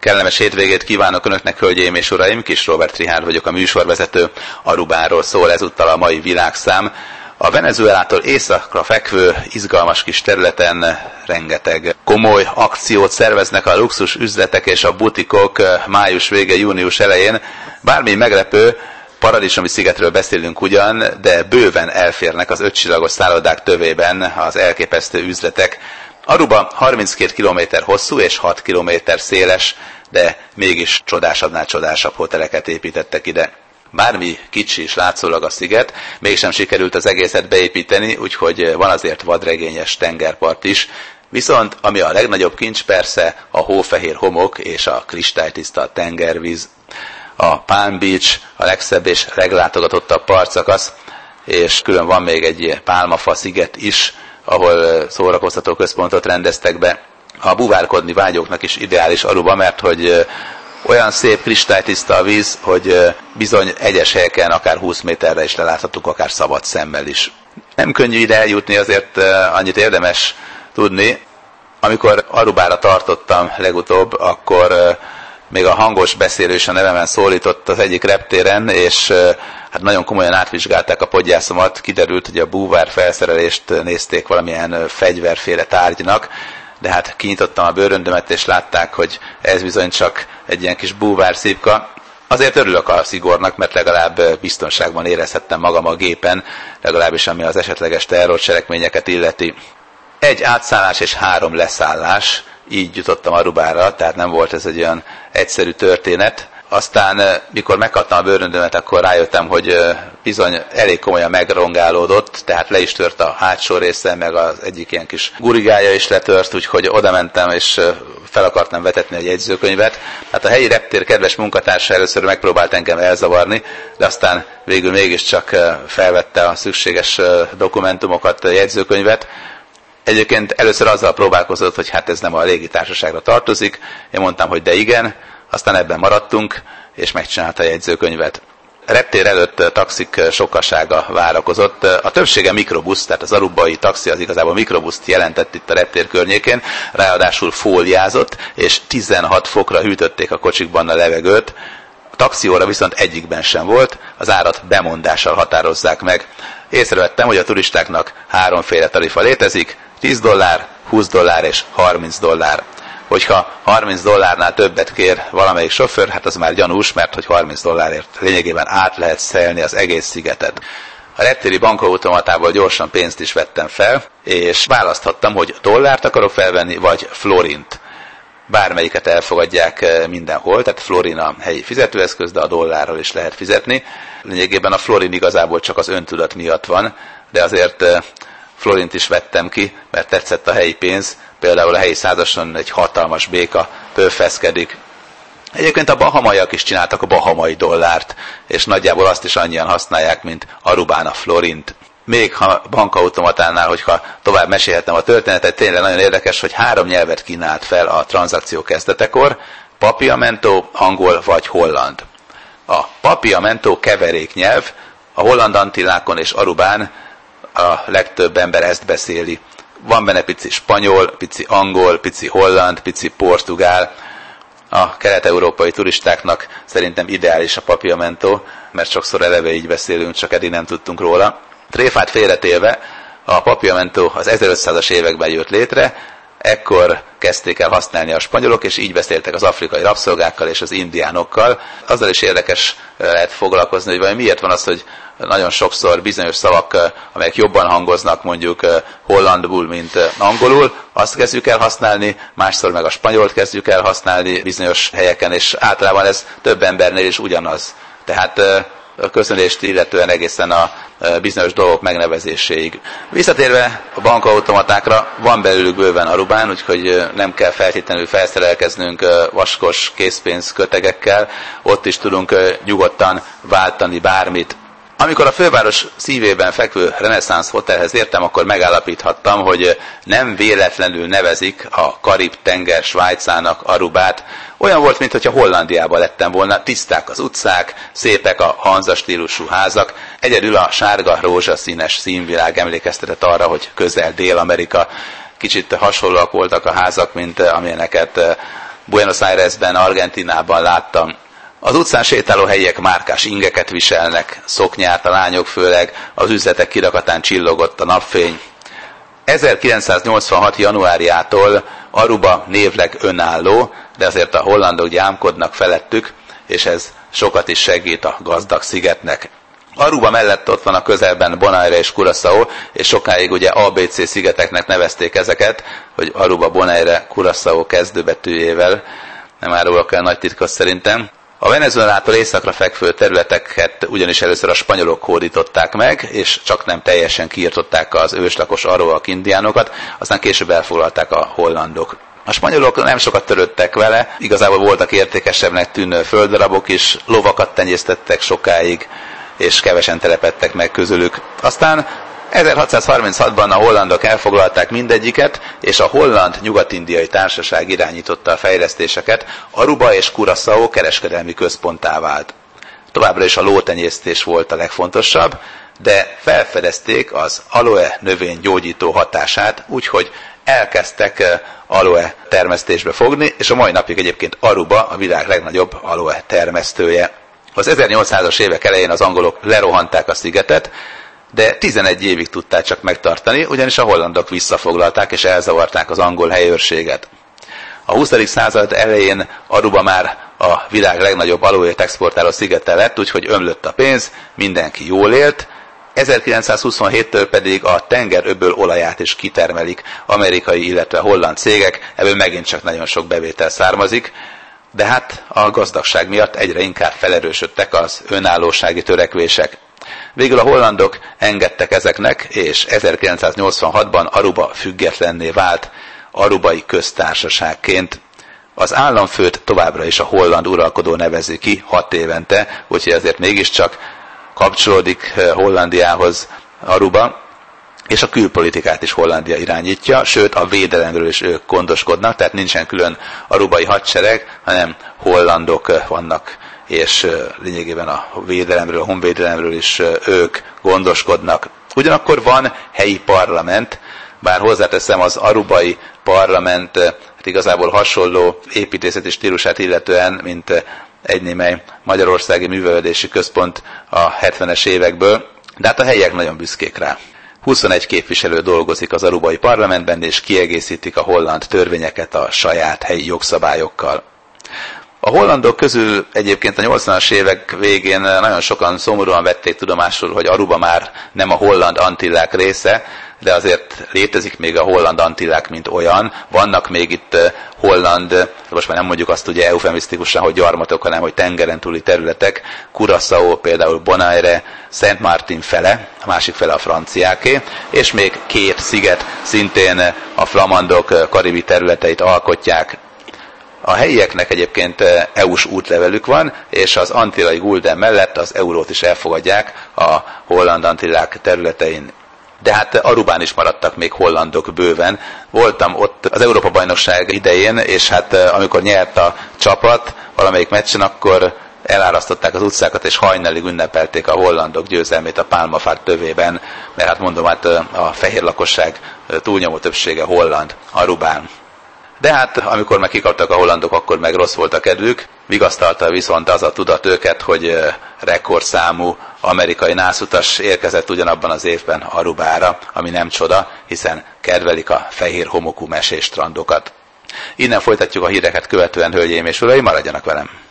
Kellemes hétvégét kívánok Önöknek, hölgyeim és uraim! Kis Róbert Richárd vagyok, a műsorvezető. Arubáról szól ezúttal a mai világszám. A Venezuelától északra fekvő, izgalmas kis területen rengeteg komoly akciót szerveznek a luxus üzletek és a butikok május vége, június elején. Bármi meglepő, paradicsomi szigetről beszélünk ugyan, de bőven elférnek az 5 csillagos szállodák tövében az elképesztő üzletek. Aruba 32 km hosszú és 6 km széles, de mégis csodásabbnál csodásabb hoteleket építettek ide. Bármi kicsi is látszólag a sziget, mégsem sikerült az egészet beépíteni, úgyhogy van azért vadregényes tengerpart is. Viszont ami a legnagyobb kincs persze a hófehér homok és a kristálytiszta tengervíz. A Palm Beach a legszebb és leglátogatottabb partszakasz, és külön van még egy pálmafa sziget is, ahol szórakoztató központot rendeztek be. A buvárkodni vágyóknak is ideális Aruba, mert hogy olyan szép kristálytiszta a víz, hogy bizony egyes helyeken akár 20 méterre is leláthatunk, akár szabad szemmel is. Nem könnyű ide eljutni, azért annyit érdemes tudni. Amikor Arubára tartottam legutóbb, akkor még a hangos beszélő is a nevemen szólított az egyik reptéren, és hát nagyon komolyan átvizsgálták a podgyászomat, kiderült, hogy a búvár felszerelést nézték valamilyen fegyverféle tárgynak, de hát kinyitottam a bőröndömet, és látták, hogy ez bizony csak egy ilyen kis búvár szívka. Azért örülök a szigornak, mert legalább biztonságban érezhettem magam a gépen, legalábbis ami az esetleges terrorcselekményeket illeti. 1 átszállás és 3 leszállás, így jutottam Arubára, tehát nem volt ez egy olyan egyszerű történet. Aztán, mikor megkaptam a bőröndömet, akkor rájöttem, hogy bizony elég komolyan megrongálódott, tehát le is tört a hátsó része, meg az egyik ilyen kis gurigája is letört, úgyhogy oda mentem, és fel akartam vetetni egy jegyzőkönyvet. Hát a helyi reptér kedves munkatársa először megpróbált engem elzavarni, de aztán végül mégiscsak felvette a szükséges dokumentumokat, jegyzőkönyvet. Egyébként először azzal próbálkozott, hogy hát ez nem a légitársaságra tartozik. Én mondtam, hogy de igen, aztán ebben maradtunk, és megcsinálta a jegyzőkönyvet. A reptér előtt taxik sokasága várakozott. A többsége mikrobusz, tehát az arubai taxi az igazából mikrobuszt jelentett itt a reptér környékén, ráadásul fóliázott, és 16 fokra hűtötték a kocsikban a levegőt. A taxióra viszont egyikben sem volt, az árat bemondással határozzák meg. Észrevettem, hogy a turistáknak 3 féle tarifa létezik, $10, $20 és $30. Hogyha $30 többet kér valamelyik sofőr, hát az már gyanús, mert hogy $30 lényegében át lehet szelni az egész szigetet. A reptéri bankautomatából gyorsan pénzt is vettem fel, és választhattam, hogy dollárt akarok felvenni, vagy florint. Bármelyiket elfogadják mindenhol, tehát florin a helyi fizetőeszköz, de a dollárral is lehet fizetni. Lényegében a florin igazából csak az öntudat miatt van, de azért florint is vettem ki, mert tetszett a helyi pénz. Például a helyi százason egy hatalmas béka pörfeszkedik. Egyébként a bahamaiak is csináltak a bahamai dollárt, és nagyjából azt is annyian használják, mint Arubán a florint. Még ha bankautomatánál, hogyha tovább mesélhetem a történetet, tényleg nagyon érdekes, hogy 3 nyelvet kínált fel a tranzakció kezdetekor, papiamento, angol vagy holland. A papiamento keveréknyelv, a holland Antillákon és Arubán a legtöbb ember ezt beszéli. Van benne pici spanyol, pici angol, pici holland, pici portugál. A kelet-európai turistáknak szerintem ideális a papiamento, mert sokszor eleve így beszélünk, csak eddig nem tudtunk róla. Tréfát félretélve, a papiamento az 1500-as években jött létre, ekkor kezdték el használni a spanyolok, és így beszéltek az afrikai rabszolgákkal és az indiánokkal. Azzal is érdekes lehet foglalkozni, hogy vajon miért van az, hogy nagyon sokszor bizonyos szavak, amelyek jobban hangoznak mondjuk hollandul, mint angolul, azt kezdjük el használni, másszor meg a spanyolt kezdjük el használni bizonyos helyeken, és általában ez több embernél is ugyanaz. Tehát a köszönést illetően egészen a bizonyos dolgok megnevezéséig. Visszatérve a bankautomatákra, van belőlük bőven Arubán, úgyhogy nem kell feltétlenül felszerelkeznünk vaskos készpénz kötegekkel, ott is tudunk nyugodtan váltani bármit. Amikor a főváros szívében fekvő reneszánsz hotelhez értem, akkor megállapíthattam, hogy nem véletlenül nevezik a Karib-tenger Svájcának Arubát. Olyan volt, mintha Hollandiában lettem volna, tiszták az utcák, szépek a hanza stílusú házak, egyedül a sárga rózsaszínes színvilág emlékeztetett arra, hogy közel Dél-Amerika. Kicsit hasonlóak voltak a házak, mint amilyeneket Buenos Airesben, Argentinában láttam. Az utcán sétáló helyiek márkás ingeket viselnek, szoknyát, a lányok főleg, az üzletek kirakatán csillogott a napfény. 1986. januárjától Aruba névleg önálló, de azért a hollandok gyámkodnak felettük, és ez sokat is segít a gazdag szigetnek. Aruba mellett ott van a közelben Bonaire és Curaçao, és sokáig ugye ABC szigeteknek nevezték ezeket, hogy Aruba, Bonaire, Curaçao kezdőbetűjével, nem árulok el nagy titkot szerintem. A Venezuelától északra fekvő területeket ugyanis először a spanyolok hódították meg, és csak nem teljesen kiirtották az őslakos arawak indiánokat, aztán később elfoglalták a hollandok. A spanyolok nem sokat törődtek vele, igazából voltak értékesebbnek tűnő földdarabok is, lovakat tenyésztettek sokáig, és kevesen telepedtek meg közülük. Aztán 1636-ban a hollandok elfoglalták mindegyiket, és a Holland Nyugat-indiai Társaság irányította a fejlesztéseket, Aruba és Curaçao kereskedelmi központtá vált. Továbbra is a lótenyésztés volt a legfontosabb, de felfedezték az aloe növény gyógyító hatását, úgyhogy elkezdtek aloe termesztésbe fogni, és a mai napig egyébként Aruba a világ legnagyobb aloe termesztője. Az 1800-as évek elején az angolok lerohanták a szigetet, de 11 évig tudták csak megtartani, ugyanis a hollandok visszafoglalták és elzavarták az angol helyőrséget. A 20. század elején Aruba már a világ legnagyobb aloét exportáló szigete lett, úgyhogy ömlött a pénz, mindenki jól élt. 1927-től pedig a tengeröböl olaját is kitermelik amerikai, illetve holland cégek, ebből megint csak nagyon sok bevétel származik, de hát a gazdagság miatt egyre inkább felerősödtek az önállósági törekvések. Végül a hollandok engedtek ezeknek, és 1986-ban Aruba függetlenné vált arubai köztársaságként. Az államfőt továbbra is a holland uralkodó nevezi ki 6 évente, úgyhogy azért mégiscsak kapcsolódik Hollandiához Aruba, és a külpolitikát is Hollandia irányítja, sőt a védelemről is ők gondoskodnak, tehát nincsen külön arubai hadsereg, hanem hollandok vannak, és lényegében a védelemről, a honvédelemről is ők gondoskodnak. Ugyanakkor van helyi parlament, bár hozzáteszem, az arubai parlament hát igazából hasonló építészeti stílusát illetően, mint egy némely magyarországi művelődési központ a 70-es évekből, de hát a helyiek nagyon büszkék rá. 21 képviselő dolgozik az arubai parlamentben, és kiegészítik a holland törvényeket a saját helyi jogszabályokkal. A hollandok közül egyébként a 80-as évek végén nagyon sokan szomorúan vették tudomásul, hogy Aruba már nem a holland Antillák része, de azért létezik még a holland Antillák, mint olyan. Vannak még itt holland, most már nem mondjuk azt ugye eufemisztikusan, hogy gyarmatok, hanem hogy tengeren túli területek, Curaçao, például Bonaire, Saint Martin fele, a másik fele a franciáké, és még 2 sziget szintén a flamandok karibi területeit alkotják. A helyieknek egyébként EU-s útlevelük van, és az antillai gulden mellett az eurót is elfogadják a holland Antillák területein. De hát Arubán is maradtak még hollandok bőven. Voltam ott az Európa-bajnokság idején, és hát amikor nyert a csapat valamelyik meccsen, akkor elárasztották az utcákat, és hajnalig ünnepelték a hollandok győzelmét a pálmafák tövében, mert hát mondom, hát a fehér lakosság túlnyomó többsége holland Arubán. De hát, amikor meg kikaptak a hollandok, akkor meg rossz volt a kedvük. Vigasztalta viszont az a tudat őket, hogy rekordszámú amerikai nászutas érkezett ugyanabban az évben Arubára, ami nem csoda, hiszen kedvelik a fehér homokú mesés strandokat. Innen folytatjuk a híreket követően, hölgyeim és uraim, maradjanak velem!